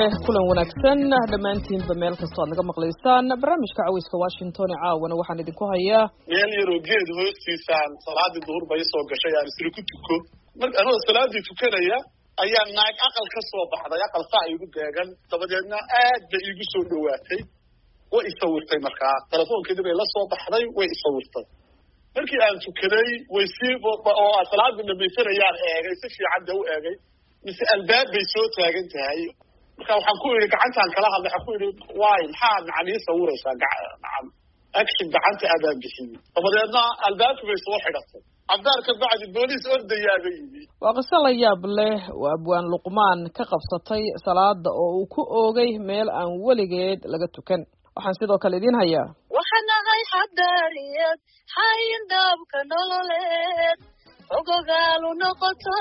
kulan wanaagsan dhamaantiinba meel kastoo aad naga maqlaysaan barnaamijka caweyska Washington ee caawana waxaan idinku hayaa meel yaro geed hoostiisaan salaadii duhur bay soo gashay aan isla ku tuko marka anoo salaadii tukanaya ayaa naag aqal ka soo baxday aqal saa igu deegan dabadeedna aad bay igu soo dhawaatay way isawirtay markaa telefoonkeedii bay la soo baxday way isawirtay markii aan tukaday way sii oo salaadii dhamaysanayaan eegay si fiican u eegay mise albaab bay soo taagan tahay marka waxaan ku yiri gacantaan kala hadlay waxaan ku yiri waay maxaa macnii sawiraysaa gacan action gacanta aad bixiyay dabadeedna albaabku bay soo xidhatay abdaarka bacdi booliis ordayaa bay yimi waa qisa la yaab leh oo abwaan luqmaan ka qabsatay salaada oo uu ku oogay meel aan weligeed laga tukan waxaan sidoo kale idin hayaa waxaan ahay xadaariyad xayin daabka nololeed ogogaalu noqoto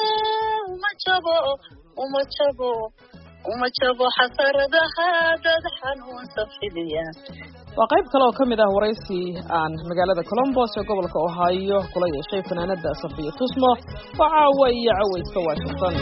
uma jabo xasaradaha dad xanuunsa fidiya waa qayb kale oo ka mid ah waraysi aan magaalada Columbus ee gobolka Ohio kula yeeshay fanaanada Safiya Tusmo waa caawa iyo caweyska Washington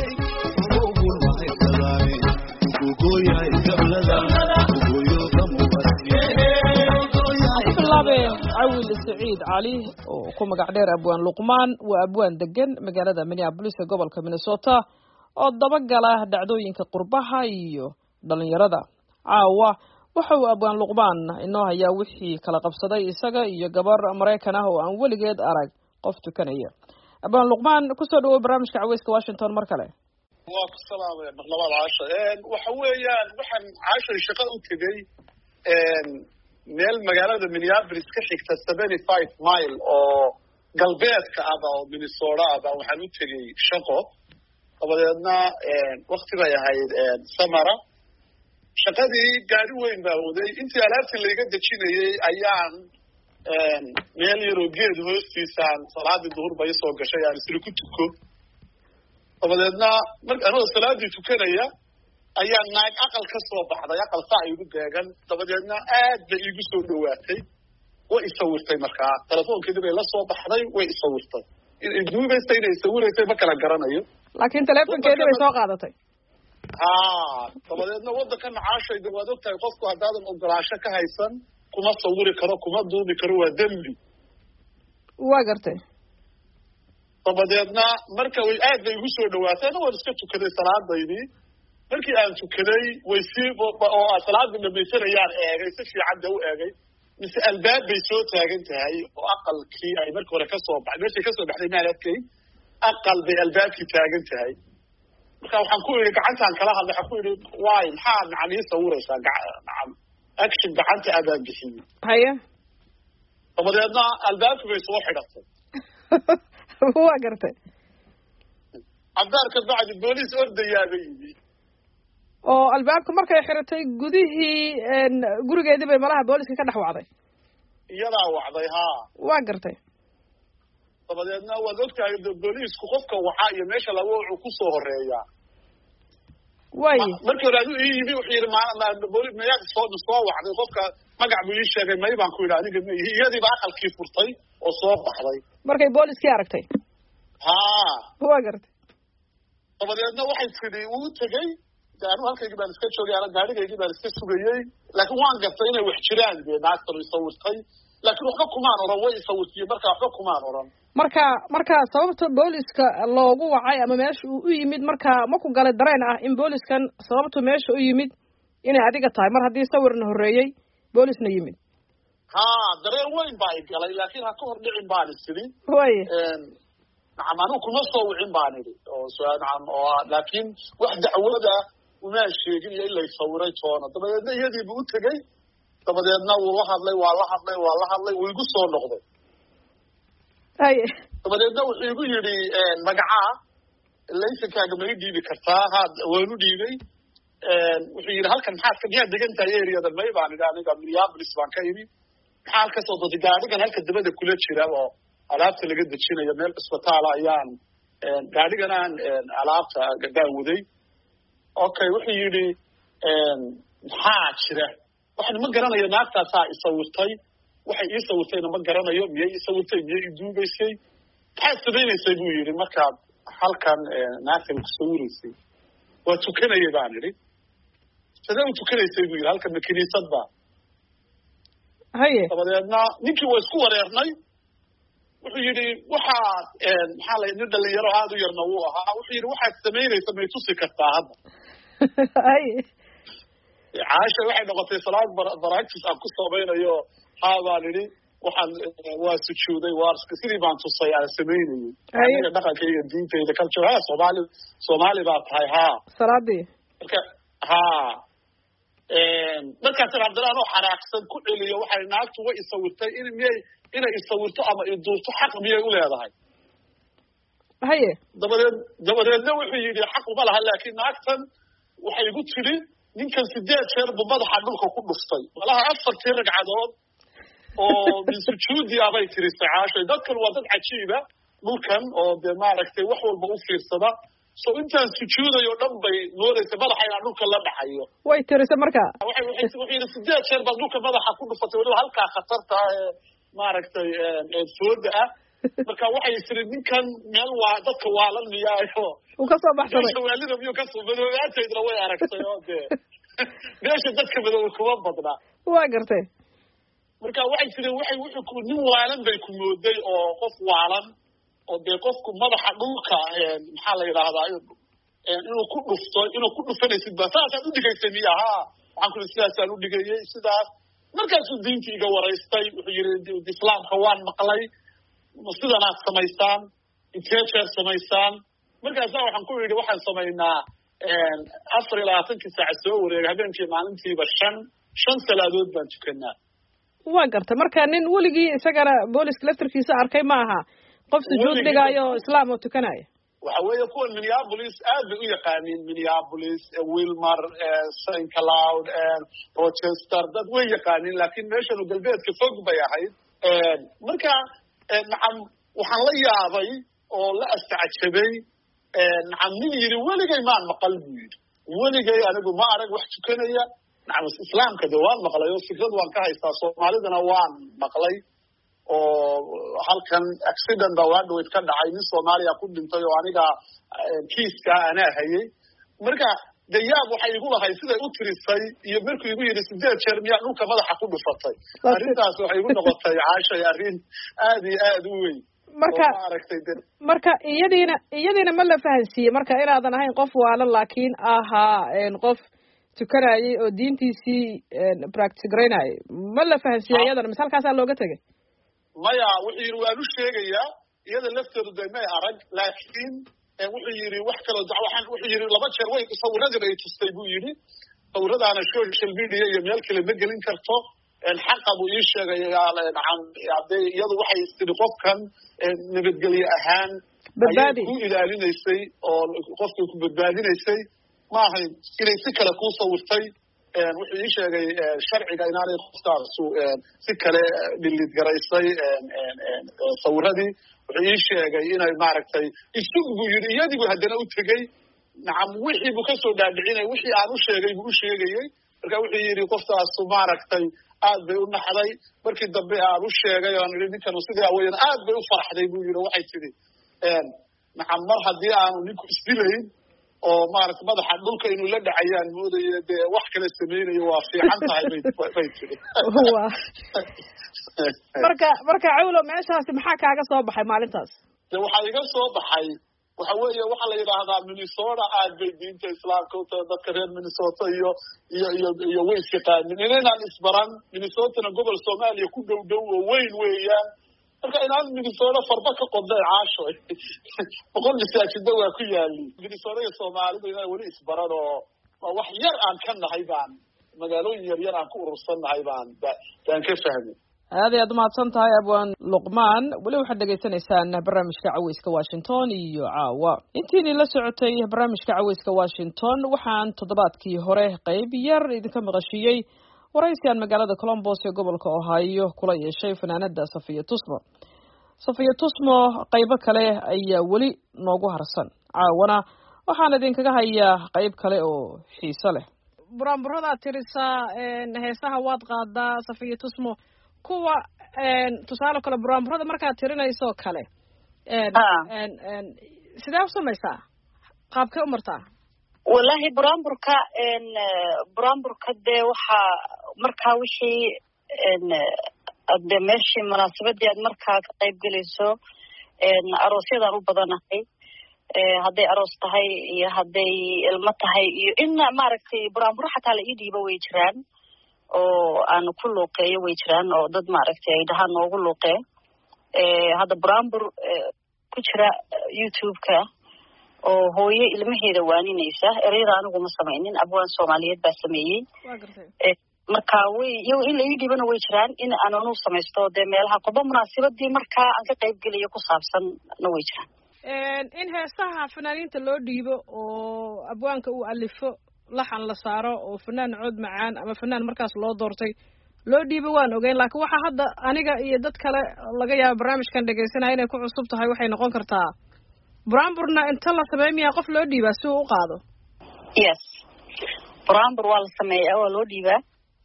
عويل سعيد علي وكم قاعدير أبوان لقمان وأبوان دقن مقالة مينيابوليس قبل كمينيسوتا والضبقلة دعدوين كقربها إيو دلن يردا عاوة وحو أبوان لقمان إنه هيا وحي كلا قبصدي إساقا إيو قبر أمريكنا هو أن ولقيد أراك قفتو كان إيو أبوان لقمان كسودو برامج كعويسك واشنطن مركلة واك السلام يا مغلبة العاشر وحويان وحن عاشر شقاء كدي meel magaalada Minneapolis ka xigta 75 mile oo galbeedka ah oo Minnesota ah waxaan u tagay shaqo dabadeedna waqtiga ay ahayd samara shaqadii gaari weyn baa waday intii alaabtii laga dejinayay ayaan meel yaro geed hoostiisaan salaadii duhur bay soo gashay aan isla ku tuko dabadeedna marka anoo salaadii tukanaya ayaa naag aqal ka soo baxday aqal saa igu deegan dabadeedna aad bay igu soo dhawaatay way isawirtay markaa telefoonkeedii bay la soo baxday way isawirtay duubaystay inay sawiraysay ma kala garanayo laakiin telefoonkeedii bay soo qaadatay dabadeedna waddankan caashayda waad ogtahay qofku haddaadan ogolaasho ka haysan kuma sawiri karo kuma duubi karo waa dembi waa gartay dabadeedna marka way aad bay igu soo dhawaatay waan iska tukaday salaadaydii markii aan tukaday way sii oo salaadii dhamaysanayaan eegay si fiican u eegay mise albaab bay soo taagan tahay oo aqalkii ay markii hore ka soo baxday meesha ka soo baxday maaladkay aqal bay albaabkii taagan tahay marka waxaan ku yiri gacantaan kala hadlay waxaan ku yiri waay maxaa macnii sawiraysaa gacan action gacanta aad bixiyay haya dabadeedna albaabku bay soo xidhatay waa gartay abdaarka bacdi booliis ordayaa bay yimi oo albaabka markay xiratay gudihii gurigeedii bay malaha booliska ka dhex wacday iyadaa wacday haa waa gartay dabadeedna waad ogtahay booliisku qofka wacaa iyo meesha lagu wuxuu ku soo horeeyaa way markii hore adu ii yimi wuxuu yidhi booliis mayaad soo wacday qofka magac buu ii sheegay may baan ku yidhi aniga ma ihi iyadiiba aqalkii furtay oo soo baxday markay booliskii aragtay haa waa gartay dabadeedna waxay tidhi wuu tegey anu halkaygii baan iska joogay ana gaadhigaygii baan iska sugayey laakiin waan gartay inay wax jiraan dee naagtan isawirtay laakiin waxba kumaan oran way isawirtiyey marka waxba kumaan oran marka sababta booliska loogu wacay ama meesha uu u yimid marka ma ku galay dareen ah in booliskan sababtu meesha u yimid inay adiga tahay mar haddii sawirna horreeyey boolisna yimid haa dareen weyn baa i galay laakiin ha ka hor dhicin baan isidhi way nacam anigu kuma soo wicin baan idhi oo nacam oo laakiin wax dacwada umaan sheegin iyo in lay sawiray toona dabadeedna iyadiibu u tegey dabadeedna wuu la hadlay wuu igu soo noqday haye dabadeedna wuxuu igu yidhi magacaa laysankaaga ma i dhiibi kartaa waanu dhiibay wuxuu yidhi halkan miyaad degan tahay areadan may baan idhi aniga Minneapolis baan ka imi maxaa halka soo doontay gaadhigan halka dabada kula jira oo alaabta laga dejinayo meel isbitaala ayaan gaadhiganaan alaabta gadaan waday okay wuxuu yidhi maxaa jira waxaan ma garanayo naagtaasaa isawirtay waxay ii sawirtayna ma garanayo miyay ii sawirtay miyay ii duubaysay maxaad samaynaysay buu yidhi markaad halkan naagtan ku sawiraysay waa tukanaya baan idhi sidee u tukanaysay buu yidhi halkan ma kiniisad ba haye dabadeedna ninkii waa isku wareernay wuxuu yidhi waxaad maxaa la nin dhalinyaro aada u yarna wuu ahaa wuxuu yidhi waxaad samaynaysa may tusi kartaa hadda haye caasha waxay noqotay salaad baraagtis aan ku samaynayo haabaan idhi waxaan waa sujuuday waa sidii baan tusay aan samaynayay aniga dhaqankayga diintayda culture soomaali baa tahay haa salaadii marka haa markaas cabdillah anoo xanaaqsan ku celiyo waxay naagtu way isawirtay inay isawirto ama iduurto xaq miyay u leedahay haye dabadeedna wuxuu yidhi xaq uma laha laakiin naagtan waxay igu tidhi ninkan 8 jeer buu madaxa dhulka ku dhuftay malaha 4 ragcadood oo min sujuudi abay tirisay caashay dadkan waa dad cajiiba dhulkan oo dee maaragtay wax walba u fiirsada so intaan sujuudayo dhan bay moodaysa madaxa inaan dhulka la dhaxayo way tirisay marka waxay yidhi 8 jeer baad dhulka madaxa ku dhufatay weliba halkaa khatarta ee maaragtay fooda ah marka waxay tiri ninkan meel waa dadka waalan miyaayo uu ka soo baxsaday waalida miyuu ka soo madoobaantaydna way aragtay oo dee meesha dadka madooba kuma badna waa gartay marka waxay tiri wuxuu nin waalan bay ku mooday oo qof waalan oo dee qofku madaxa dhulka maxaa la yidhaahdaa inuu ku dhufanaysid ba saasaad u dhigaysay miya haa waxaan ku sidaasaan u dhigayay sidaas markaasuu diintii iga waraystay wuxuu yidhi islaamka waan maqlay sidanaad samaysaan intee jeer samaysaan markaasaa waxaan ku yidhi waxaan samaynaa 24 saac soo wareega habeenkii maalintiiba 5 salaadood baan tukanaa waa gartay marka nin weligii isagana booliska laftarkiisa arkay ma aha qof sujuud dhigaayo islaam oo tukanaya waxa weeye kuwan Minneapolis aad bay u yaqaaniin Minneapolis Wilmar St. Cloud Rochester dad way yaqaaniin laakiin meeshan galbeedka fog bay ahayd marka nacam waxaan la yaabay oo la astacjabay nacam nin yidhi weligay maan maqal buu yidhi weligay anigu ma arag wax tukanaya nacam islaamka de waan maqlay oo fikrad waan ka haystaa soomaalidana waan maqlay oo halkan accident baa waa dhaweyd ka dhacay nin soomaaliya ku dhintay oo aniga kiiska anaa hayay marka de yaab waxay igu lahay siday u tirisay iyo markuu igu yidhi 8 jeer miyaa dhulka madaxa ku dhufatay arrintaas waxay igu noqotay caashay arrin aad iyo aad u weyn marka iyadiina ma la fahansiiyey marka inaadan ahayn qof waalan laakiin ahaa qof tukanayay oo diintiisii practice garaynayay ma la fahansiiyey iyadana mise halkaasaa looga tegay maya wuxuu yidhi waan u sheegayaa iyada lafteedu de may arag laakiin wuxuu yidhi wax kaloo wuxuu yidhi 2 jeer way sawiradii ay tustay buu yidhi sawiradaana social media iyo meel kale ma gelin karto xaqa buu ii sheegay iyadu waxay istiri qofkan nabadgelye ahaan ayay ku ilaalinaysay oo qofkay ku badbaadinaysay ma ahayn inay si kale kuu sawirtay wuxuu ii sheegay sharciga inaanay qofkaasu si kale dhilid garaysay sawiradii wuxuu ii sheegay inay maaragtay isug buu yidhi iyadigu haddana u tegey nacam wixii buu kasoo dhaadhicinay wixii aan u sheegay buu u sheegayey marka wuxuu yidhi qofkaasu maaragtay aad bay u naxday markii dambe aan u sheegay oan idhi ninkanu sidaa weyan aad bay u faraxday buu yidhi waxay tidhi nacam mar haddii aanu ninku isdilayn oo maaragta madaxa dhulka inuu la dhacayaan moodayo dee wax kale samaynayo waa fiican tahay bay tidhi marka cawlo meeshaasi maxaa kaaga soo baxay maalintaas de waxaa iga soo baxay waxa weeye waxaa la yidhaahdaa Minnesota aad bay diinta islaamka u tahay dadka reer Minnesota iyo way isyaqaanin inaan isbaran Minnesotana gobol Soomaaliya ku dhow oo weyn weeyaan marka inaan Minnesota farba ka qodnay caasho 100 masaajida waa ku yaali Minnesota iyo Soomaalida inay wali isbaran oo wax yar aan ka nahay baan magaalooyin yar aan ku urursannahay baan ka fahmay aad ayaad umahadsan tahay abwaan luqmaan weli waxaad dhegaysanaysaan barnaamijka caweyska washington iyo caawa intiinii la socotay barnaamijka caweyska washington waxaan toddobaadkii hore qayb yar idinka maqashiiyey waraysi aan magaalada Columbus ee gobolka Ohio kula yeeshay fanaanada Safiya Tusmo qaybo kale ayaa weli noogu harsan caawana waxaan idinkaga hayaa qayb kale oo xiiso leh buraanburada tirisa heesaha waad qaadaa Safiya Tusmo kuwa tusaale kale buraanburada markaad tirinayso kale sidee u samaysaa qaabkee u martaa wallahi buraanburka dee waxaa markaa wixii de meeshii munaasabadii aad markaa ka qayb gelayso aroosyadaan u badanahay hadday aroos tahay iyo hadday ilmo tahay iyo in maaragtay buraanburo xataa la ii dhiibo way jiraan oo aan ku luuqeeyo way jiraan oo dad maaragtay ay dhahaan noogu luuqee hadda buraanbur ku jira youtube-ka oo hooyo ilmaheeda waaninaysa ereyada anigu ma samaynin abwaan soomaaliyeed baa sameeyey marka iyago in la ii dhibana way jiraan in aananu samaysto dee meelaha qoba munaasabadii markaa aan ka qayb gelayo ku saabsanna way jiraan in heesaha fanaaniinta loo dhiibo oo abwaanka uu alifo laxan la saaro oo fanaan cod macaan ama fanaan markaas loo doortay loo dhiibo waan ogeyn laakiin waxaa hadda aniga iyo dad kale laga yaaba barnaamijkan dhegaysanaya inay ku cusub tahay waxay noqon kartaa buraanburna inta la sameey miyaa qof loo dhiibaa si uu u qaado yes buraanbur waa la sameeyaa waa loo dhiibaa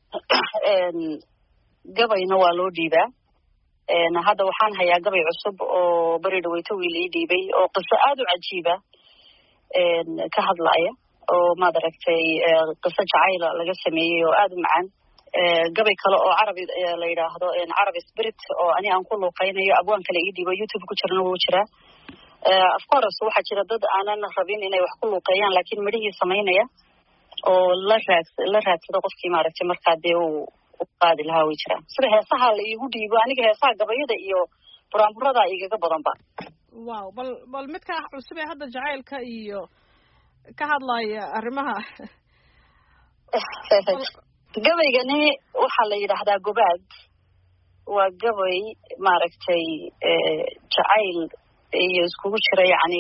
gabayna waa loo dhiibaa hadda waxaan hayaa gabay cusub oo beri dhaweyto wiil ii dhiibay oo qiso aada u cajiiba ka hadlaya oo maad aragtay qiso jacayla laga sameeyey oo aada u macaan gabay kale oo carabi la yidhaahdo carabi spirit oo ani aan ku luuqaynayo abwaan kale ii dhiibo youtube ku jirana wuu jiraa of course waxaa jira dad aanan rabin inay wax ku luuqeeyaan laakiin midhihii samaynaya oo la raadsado qofkii maaragtay markaa dee u qaadi lahaa way jiraan sida heesaha la iigu dhiibo aniga heesaha gabayada iyo buraanburada igaga badanba wow bal midka cusub ee hadda jacaylka iyo ka hadlaya arrimaha gabaygani waxaa la yidhaahdaa gobaad waa gabay maaragtay jacayl iyo iskugu jira yacni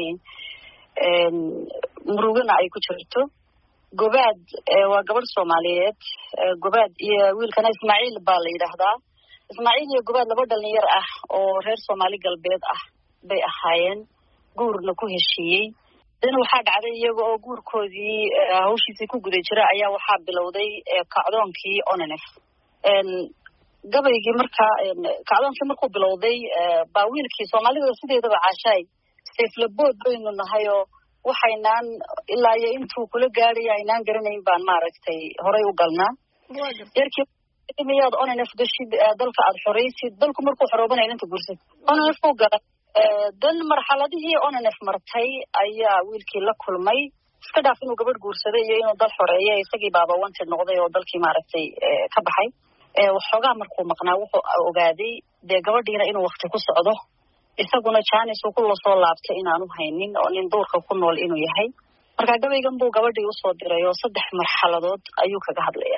murugana ay ku jirto gobaad waa gabadh soomaaliyeed gobaad iyo wiilkana ismaaciil baa la yidhaahdaa ismaaciil iyo gobaad laba dhalinyar ah oo reer soomaali galbeed ah bay ahaayeen guurna ku heshiiyey dana waxaa dhacday iyaga oo guurkoodii hawshiisii ku guda jira ayaa waxaa bilowday kacdoonkii onanef gabaygii markaa kacdoonkii markuu bilowday baa wiilkii soomaalida sideedaba caashaay sayflabood baynu nahay oo waxaynaan ilaa iyo intuu kula gaadhay aynaan garanayn baan maaragtay horay u galnaa yarkii miyaad onanef gashid dalka aada xoraysid dalku markuu xoroobanaya inta guursid onanef ku galay dan marxaladihii onanef martay ayaa wiilkii la kulmay iska dhaaf inuu gabadh guursaday iyo inuu dal xoreeya isagii baaba wanted noqday oo dalkii maaragtay ka baxay waxoogaa markuu maqnaa wuxuu ogaaday dee gabadhiina inuu wakti ku socdo isaguna janis uu kula soo laabtay inaanu haynin oo nin duurka ku nool inuu yahay marka gabaygan buu gabadhii usoo diray oo 3 marxaladood ayuu kaga hadlaya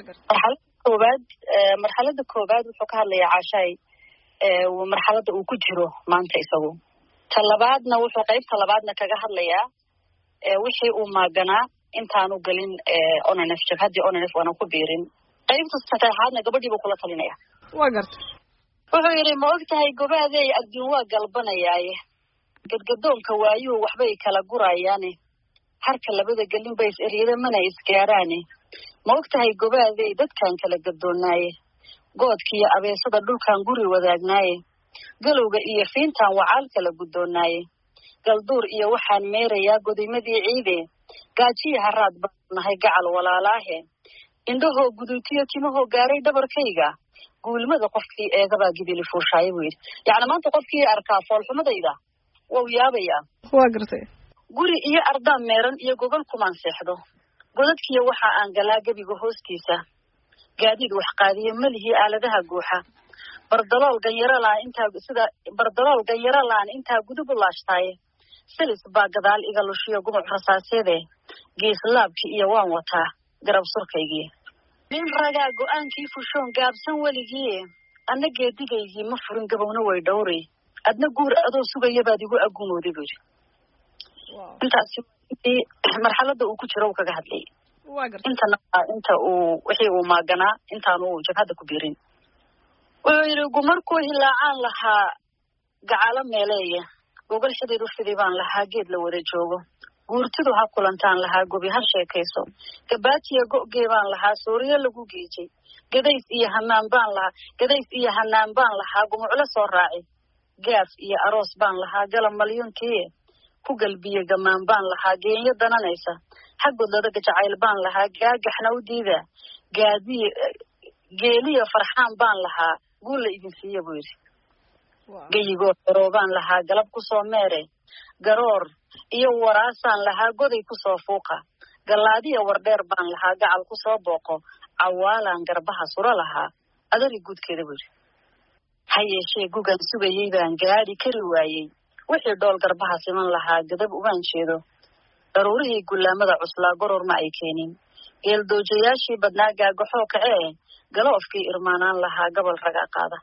marxalada koobaad wuxuu ka hadlayaa caashaay marxalada uu ku jiro maanta isagu talabaadna wuxuu qaybta labaadna kaga hadlayaa wixii uu maaganaa intaanu gelin onanef jabhaddii onanef waana ku biirin qaybta saddexaadna gabadhiibuu kula talinaya waa garta wuxuu yidhi ma og tahay gobaadey adduun waa galbanayaaye gadgadoonka waayuhu waxbay kala gurayaane harka labada gelin ba is eryada mana isgaaraane ma og tahay gobaadey dadkaan kala gadoonnaaye goodkiiyo abeesada dhulkaan guri wadaagnaaye galowga iyo fiintaan wacaal kala guddoonnaaye galduur iyo waxaan meerayaa godimadii ciide gaajiya haraad baan nahay gacal walaalaahe indhahoo guduutiyo timahoo gaaray dhabarkayga guulmada qofkii eegabaa gibili fuushaaye buu yidhi yacni maanta qofkii arkaa foolxumadayda wau yaabayaa waa gartay guri iyo ardaan meeran iyo gogol kumaan seexdo godadkiiyo waxa aan galaa gebiga hoostiisa gaadiid wax qaadiyo malihii aaladaha guuxa bardalool ganyaro laan intaa gudub u laashtaaye silis baa gadaal iga lushiyo gumuc rasaaseede geeslaabkii iyo waan wataa garab surkaygii nin ragaa go-aankii fushoon gaabsan weligii adna geedigaygii ma furin gabowna way dhowray adna guur adoo sugaya baad igu agumooday buu yidhi intaasi marxalada uu ku jiro uu kaga hadlayay inta uu wixii uu maaganaa intaanu jabhadda ku biirin wuxuu yidhi gumarkuu hilaacaan lahaa gacalo meeleeya gogol xideed u fidi baan lahaa geed la wada joogo guurtidu ha kulantaan lahaa gobi ha sheekayso gabaatiya go'gee baan lahaa sooriyo lagu geejay gadays iyo hanaan baan lahaa gumuclo soo raaci gaaf iyo aroos baan lahaa galab malyuunkiie ku galbiye gamaan baan lahaa geenyo dananaysa xaggoodlada jacayl baan lahaa gaagaxna u diida gaadiye geeliya farxaan baan lahaa guul la idin siiya buu yidhi geyigoo xoroobaan lahaa galab kusoo meere garoor iyo waraasaan lahaa goday kusoo fuuqa gallaadiya wardheer baan lahaa gacal kusoo booqo cawaalaan garbaha suro lahaa adari guudkeeda buu yidhi ha yeeshee gugan sugayey baan gaadhi kari waayey wixii dhool garbaha siman lahaa gadab umaan jeedo daruurihii gullaamada cuslaa goror ma ay keenin geeldoojayaashii badnaa gaagaxoo kacee galoofkii irmaanaan lahaa gobol ragaa qaada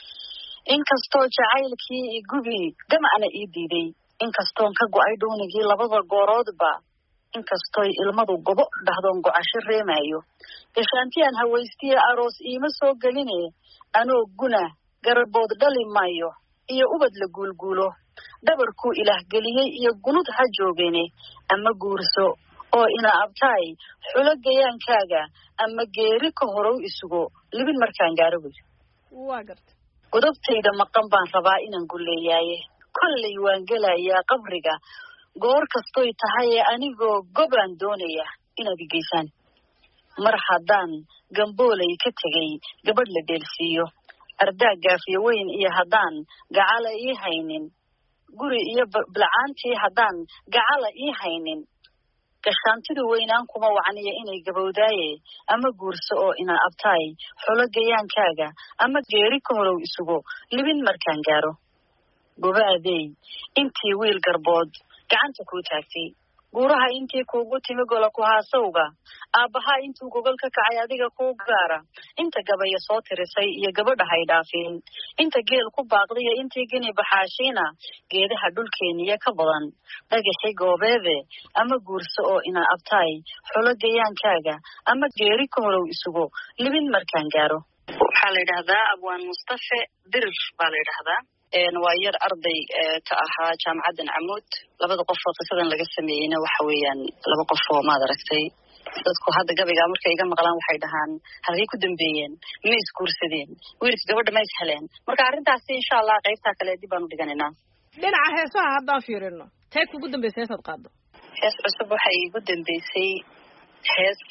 inkastoo jacaylkii igubii gamacna ii diiday inkastoon ka go'ay dhuunigii labada gooroodba inkastooy ilmadu gobo dhahdoon gocasho reemaayo gashaantiyaan hawaystiya aroos iima soo geline anoo guna garabood dhali maayo iyo ubad la guulguulo dhabarkuu ilaah geliyey iyo gunud ha joogeene ama guurso oo ina abtaay xulo gayaankaaga ama geeri ka horow isugo libin markaan gaaro buy waa garta godobtayda maqan baan rabaa inaan gulleeyaaye kollay waan gelayaa qabriga goor kastoy tahay anigoo gobaan doonaya inaad geysaan mar haddaan gamboolay ka tegay gabadh la dheelsiiyo ardaag gaafiyo weyn iyo haddaan gacala ii haynin guri iyo bilcaantii haddaan gacala ii haynin gashaantidu weynaan kuma wacniya inay gabowdaaye ama guurso oo ina abtaay xulo gayaankaaga ama geeri ka horow isugo libin markaan gaaro gobaadey intii wiil garbood gacanta kuu taagtay guuraha intii kuugu timi gola ku haasawga aabbahaa intuu gogol ka kacay adiga kuu gaara inta gabaya soo tirisay iyo gabadha hay dhaafin inta geel ku baaqdiyo intii gini baxaashiina geedaha dhulkeeniya ka badan dhagaxi goobeede ama guurso oo ina abtaay xulo gayaankaaga ama geeri ka horow isugo libin markaan gaaro waxaa la yidhahdaa abwaan mustafe dirir baa la yidhahdaa waa yar arday ka ahaa jaamacaddan camuud labada qof oo qisadan laga sameeyeyna waxa weeyaan laba qof oo maad aragtay dadku hadda gabaygaa markay iga maqlaan waxay dhahaan halkay ku dambeeyeen ma isguursadeen wiilka gabadha ma is heleen marka arrintaasi insha allah qaybtaa kale dib baan u dhiganaynaa dhinaca heesaha haddaan fiirino tee kugu dambeysay heesaad qaado hees cusub waxay igu dambeysay hees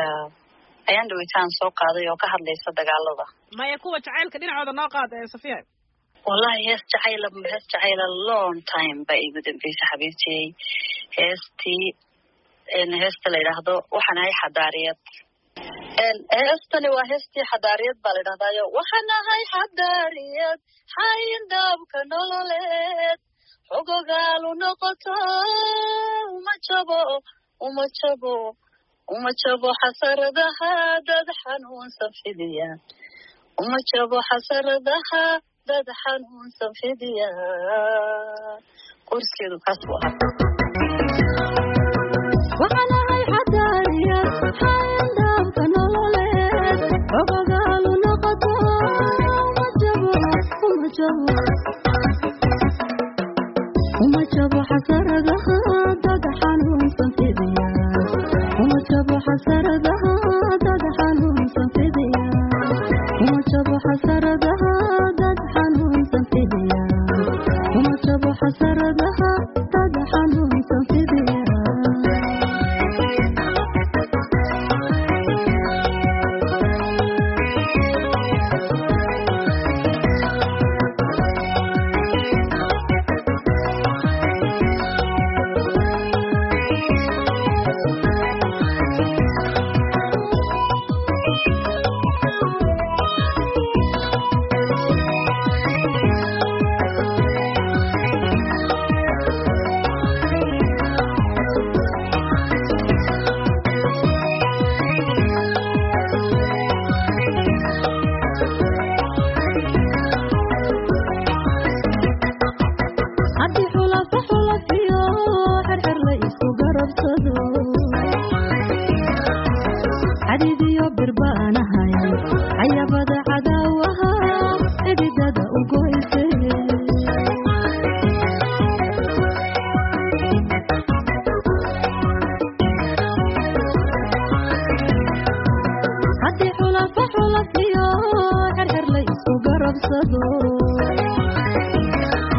ayaan dhawitaan soo qaaday oo ka hadlaysa dagaalada maya kuwa jacaylka dhinacooda noo qaada safiya wallahi hees jacayla long time baa igu dambeysay xabiibtiyey heesta la yidhaahdo waxaan ahay xadaariyad heestani waa heestii xadaariyad baa la yidhahdaayo waxaan ahay xadaariyad xayindaabka nololeed xogogaalu noqoto uma jabo xasaradaha dad xanuunsan fidiya uma jabo xasaradaha dad xanuunsan fidiya qorskeedu kaas buu ahaa waxaan ahay xadaariyad xayindaabka nololeed xogogaalu noqoto uma jabo xasaradaha dad xanuunsan fidiya uma jabo xasaradaha dad xanuunsan fidiya uma jabo xasaradaha dad xanuunsan fidiya uma jabo xasaradaha dad xanuunsan fidiya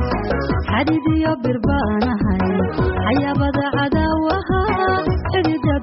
xadidiyo birbaanahay xayabada cadaawaha xididada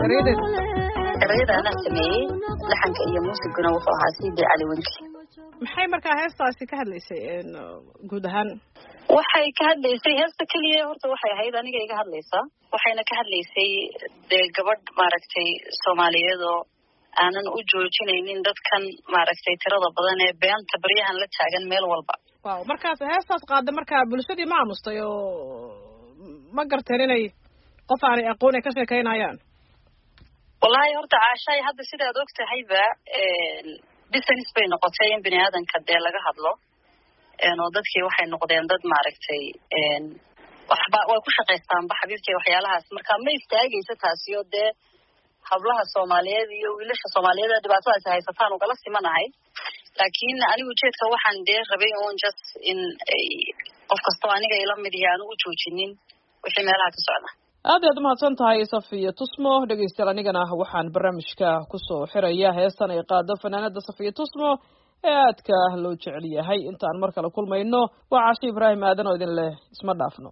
erayada anaa sameeyey laxanka iyo muusiguna wuxuu ahaa Sidi Cali Wenki. maxay markaa heestaasi ka hadlaysay guud ahaan? waxay ka hadlaysay heesta kaliya horta waxay ahayd aniga iga hadlaysaa, waxayna ka hadlaysay dee gabadh maaragtay Soomaaliyeed oo aanan u joojinaynin dadkan maaragtay tirada badan ee beenta baryahan la taagan meel walba. waaw, markaas heestaas qaaday markaa bulshadii ma aamustay oo ma garteen inay qof aanay aqoon ay ka sheekaynayaan? wallaahi horta caashay hadda sidaad og tahayba business bay noqotay in bini aadanka dee laga hadlo, oo dadkii waxay noqdeen dad maaragtay waxba way ku shaqaystaanba xabiibkii waxyaalahaas, marka ma istaagaysa taasi oo dee hablaha Soomaaliyeed iyo wiilasha Soomaaliyeed dhibaatadaas haysataan ugala simanahay. laakiin anigu ujeedka waxaan dee rabay uun just in qof kastoo aniga ila mid yahay aanu u joojinin wixii meelaha ka socda. aad ayaad umahadsan tahay Safiya Tusmo. dhegeystayaal anigana waxaan barnaamijka kusoo xiraya heestan ay qaado fanaanada Safiya Tusmo ee aadka loo jecel yahay. intaan mar kale kulmayno waa Caashi Ibraahim Aadan oo idin leh isma dhaafno.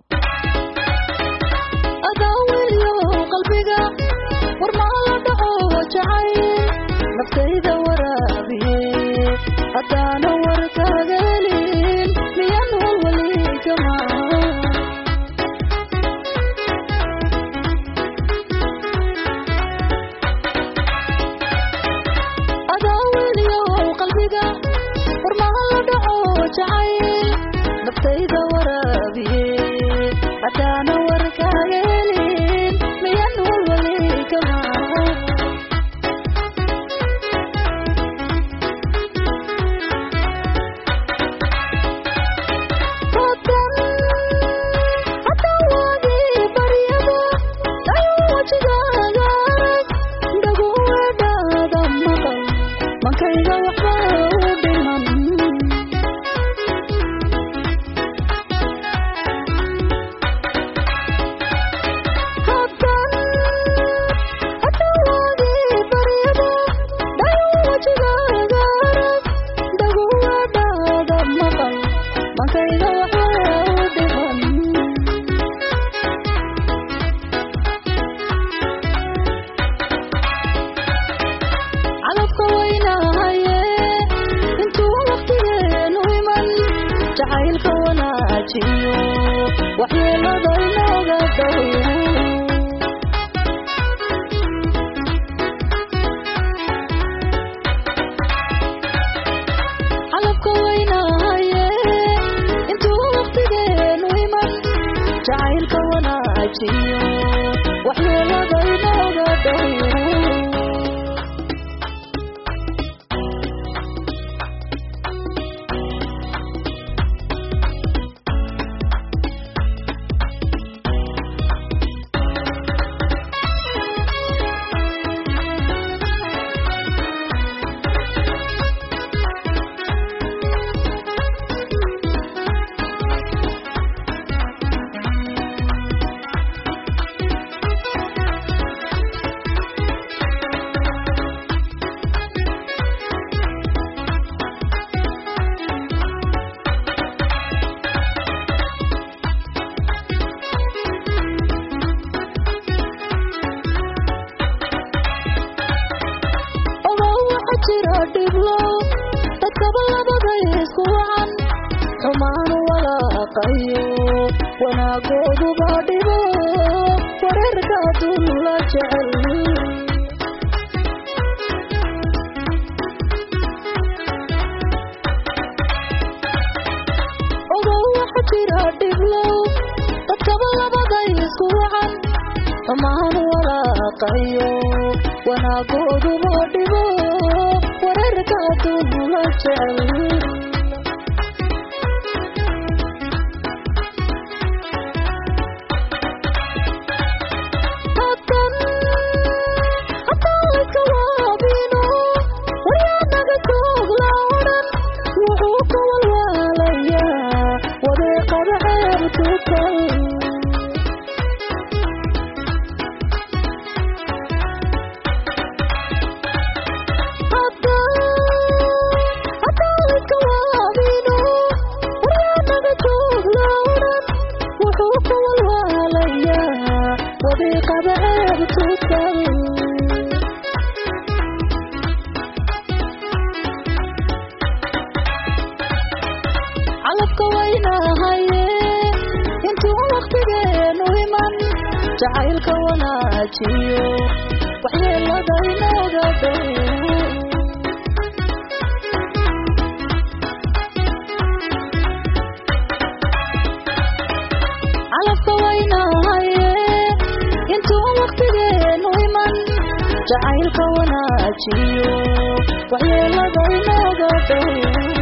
adawliyo qalbiga warmaala dhaco jacay naftayda waraabiye haddaana warkaaga helin miyan walwali kama naftayda waraabiye haddaana warkaaga helin miyan walwali kama hadaa waagii baryaba ayuu wajigaaga arag dhaguweedhaada maqal mankayga waxba u dhiman jacaylka wanaajiyo waxyeelada inooga dhow calabka waynahaye intuu waqtigeenu iman jacaylka wanaajiyo waxyeelada inooga dhow dadkaba labada isku wacan xumaan walaaqayo wanaagooduba dhibo wareerka dul la jecel ogow waxa jira dhiblow dadkaba labada isku wacan xumaan walaaqayo wanaagooduba dhibo wareerka dul la jecel وبقبعه بتوكل وينهاي انتو وقتين ويمن جعيلك وناجيو وحيلا داينا غدو على وينهاي انتو وقتين ويمن جعيلك وناجيو وحيلا داينا غدو